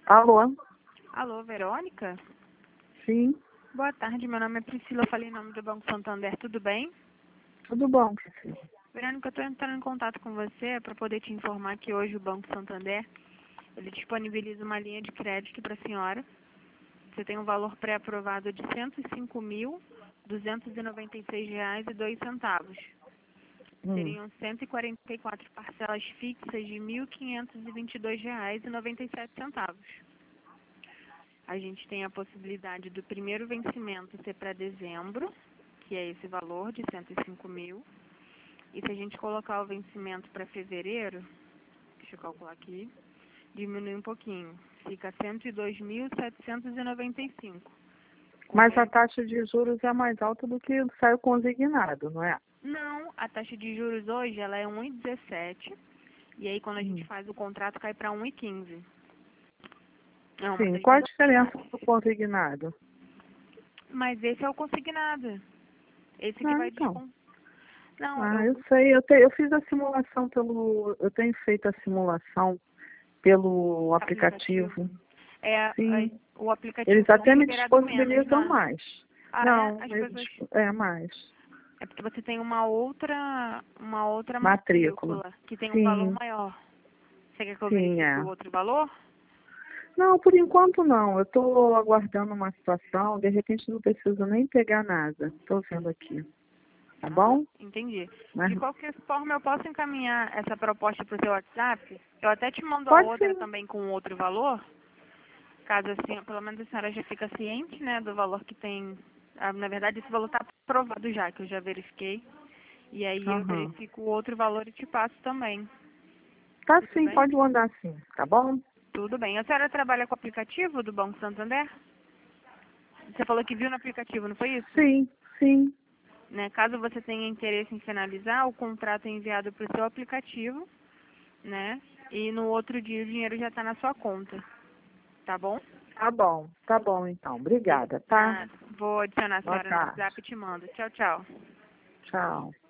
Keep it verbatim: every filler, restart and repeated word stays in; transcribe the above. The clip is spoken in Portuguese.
Alô? Alô, Verônica? Sim, Boa tarde, meu nome é Priscila, eu falei em nome do Banco Santander, tudo bem? tudo bom, Priscila? Verônica, eu estou entrando em contato com você para poder te informar que hoje o Banco Santander, ele disponibiliza uma linha de crédito para a senhora. Você tem um valor pré-aprovado de cento e cinco mil, duzentos e noventa e seis reais e dois centavos. Hum. Seriam cento e quarenta e quatro parcelas fixas de mil quinhentos e vinte e dois reais e noventa e sete centavos. A gente tem a possibilidade do primeiro vencimento ser para dezembro, que é esse valor de cento e cinco mil. E se a gente colocar o vencimento para fevereiro, deixa eu calcular aqui, diminui um pouquinho. Fica cento e dois mil, setecentos e noventa e cinco. Mas a taxa de juros é mais alta do que saiu consignado, não é? Não, a taxa de juros hoje ela é um vírgula dezessete. E aí quando a gente Hum. faz o contrato cai para um vírgula quinze. É uma Sim, das qual a modalidades. diferença do consignado? Mas esse é o consignado. Esse que Ah, vai então. descontar. Não, Ah, eu eu sei, eu, te, eu fiz a simulação pelo. Eu tenho feito a simulação pelo aplicativo. É, a- Sim. o aplicativo Eles até tem me liberado menos, disponibilizam né? mais. Ah, é? Não, As eles, pessoas... é mais. É porque você tem uma outra, uma outra Matrícula. matrícula que tem um valor Sim, maior. Você quer que eu sim, verifique é. o outro valor? Não, por enquanto não. Eu estou aguardando uma situação, de repente não preciso nem pegar nada. Estou vendo aqui. Tá Ah, bom? entendi. Mas De qualquer forma, eu posso encaminhar essa proposta para o seu WhatsApp? Eu até te mando a pode outra sim. também com outro valor, caso assim, pelo menos a senhora já fica ciente, né, do valor que tem. Ah, na verdade, esse valor está aprovado já, que eu já verifiquei. E aí eu Aham. verifico o outro valor e te passo também. Tá Tudo sim, bem? pode mandar sim. Tá bom? Tudo bem. A senhora trabalha com o aplicativo do Banco Santander? Você falou que viu no aplicativo, não foi isso? Sim, sim. Né? Caso você tenha interesse em finalizar, o contrato é enviado para o seu aplicativo, né? E no outro dia o dinheiro já está na sua conta, tá bom? Tá bom. Tá bom então. Obrigada, tá? Nada. Vou adicionar a Boa senhora no tarde. WhatsApp e te mando. Tchau, tchau. Tchau.